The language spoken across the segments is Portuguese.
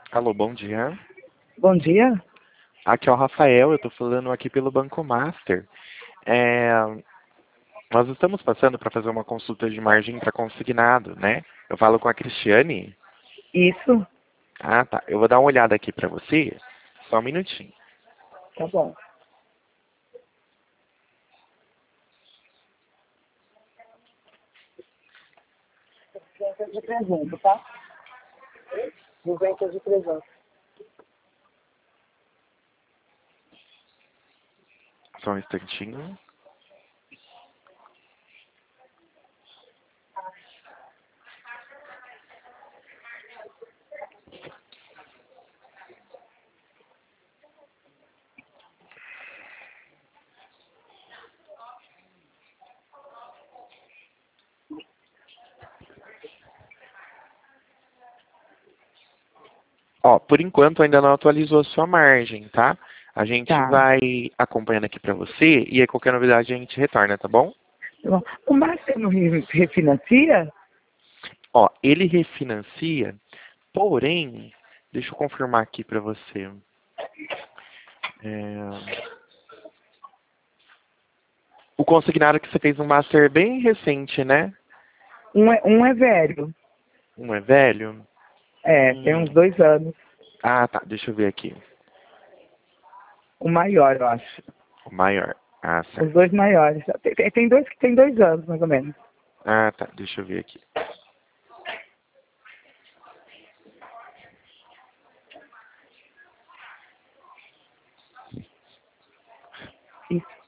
Alô, bom dia. Bom dia. Aqui é o Rafael, eu estou falando aqui pelo Banco Master. É, nós estamos passando para fazer uma consulta de margem para consignado, né? Eu falo com a Cristiane. Isso, Ah, tá. Eu vou dar uma olhada aqui para você. Só um minutinho. tá bom. Duzentos de presunto, tá? 200 de presunto. Só um instantinho. Ó, por enquanto ainda não atualizou a sua margem, tá? A gente Tá. vai acompanhando aqui para você e aí qualquer novidade a gente retorna, tá bom? Tá bom. O Master não refinancia? Ó, ele refinancia, porém, deixa eu confirmar aqui para você. É, o consignado que você fez um master bem recente, né? Um é velho. Um é velho? É, tem Hum. uns 2 anos. Ah, tá. Deixa eu ver aqui. O maior, eu acho. O maior. Ah, Os certo. dois maiores. Tem dois que tem 2 anos, mais ou menos. Ah, tá. Deixa eu ver aqui. Isso.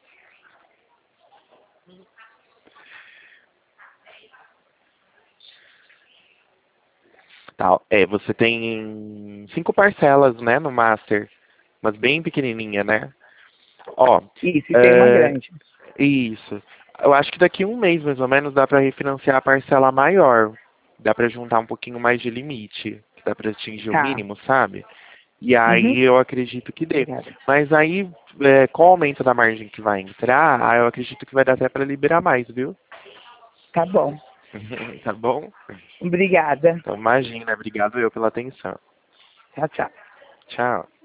Tá. É, você tem 5 parcelas, né, no master. Mas bem pequenininha, né? Ó, Isso, e tem uma é, grande. isso. Eu acho que daqui a um mês, mais ou menos, dá para refinanciar a parcela maior. Dá para juntar um pouquinho mais de limite. Que dá para atingir o Tá. mínimo, sabe? E aí Uhum. eu acredito que dê. Obrigada. Mas aí, com o aumento da margem que vai entrar, eu acredito que vai dar até para liberar mais, viu? Tá bom. Tá bom? Obrigada. Então imagina, obrigado eu pela atenção. Tchau, tchau. Tchau.